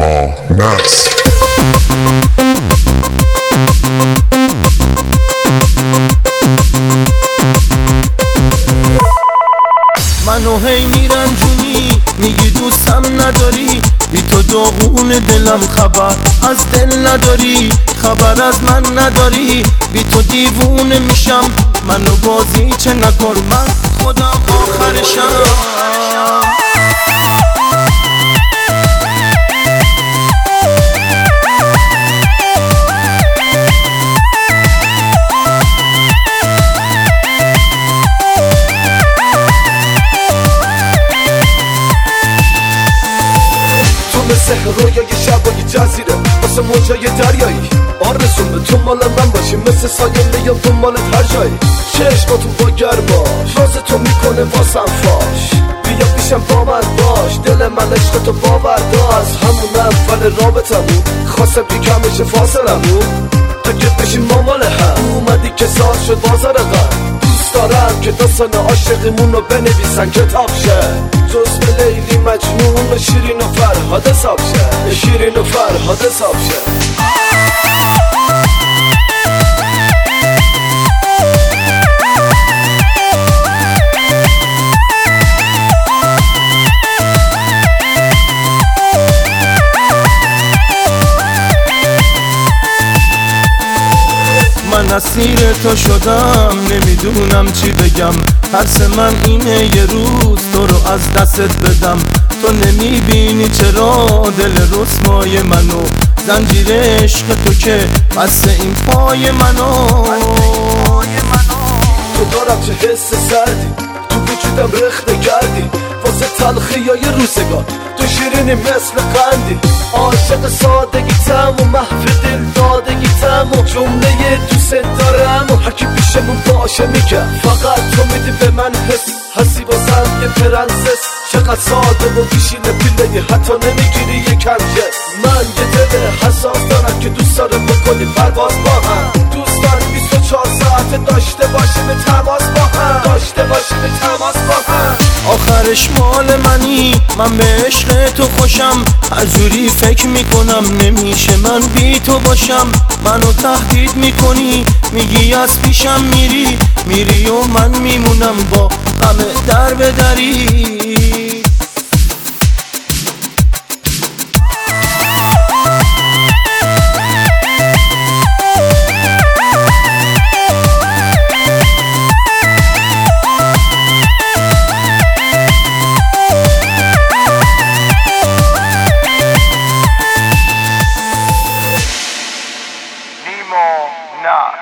نیما نصر. منو هی میرنجونی میگی دوستم نداری، بی تو داغون دلم خبر از دل نداری، خبر از من نداری، بی تو دیوونه میشم. منو بازی چه نکن، من خودم آخرشم. مثل رویای شبای جزیره واسه موجای دریایی، آرزون به تو مال من باشی، مثل سایه میام تو مال هر جایی. چشماتون با گرماش راز تو میکنه واسم فاش، بیا پیشم با من باش، دل من عشق تو باوردا. از همون اول رابطمون خواستم بیکمش فاصلمون، اگه بشیم ما مال هم اومدی که ساز شد بازار غم. دوست دارم که داستان عاشقیمون رو بنویسن کتاب شه، جز به لیلی مجنون و شیرین و فرهاد حساب شه، شیرین و فرهاد حساب شه. من اسیر تو شدم، نمیدونم چی بگم. ترس من اینه یه روز تو رو از دستت بدم. تو نمیبینی چرا دل رسوای منو، زنجیر عشق تو که بسته این پای منو. تو دارم چه حس سردی تو وجودم رخته کردی، واسه تلخی های روزگار تو شیرینی مثل قندی. عاشق سادگیتم و محو دل دادگیتم و جمله دوست دارم و هرکی پیشمون باشه میگم. فقط تو میدی به من حس، هستی بازم یه پرنسس. چقدر ساده و پیشین پیله حتی نمیگیری یکم جس. من یه دل حساس دارم که دوست دارم بکنی پرواز با هم. دوستان 24 ساعت داشته باشیم تماس با هم، داشته باشیم تماس با هم. آخرش مال منی، من به عشق تو خوشم. هر جوری فکر میکنم نمیشه من بی تو باشم. منو تهدید میکنی، میگی از پیشم میری و من میمونم با غم در به دری. نیما نصر.